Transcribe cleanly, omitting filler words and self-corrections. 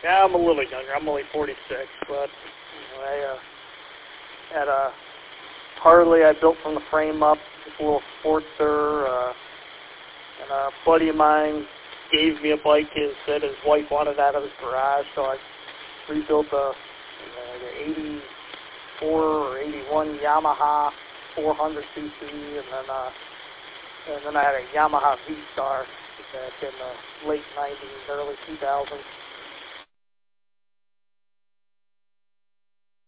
Yeah, I'm a little younger. I'm only 46, but I had a Harley I built from the frame up, just a little Sportster, and a buddy of mine gave me a bike. He said his wife wanted out of his garage, so I rebuilt an 84 or 81 Yamaha 400cc, and then I had a Yamaha V-Star back in the late 90s, early 2000s.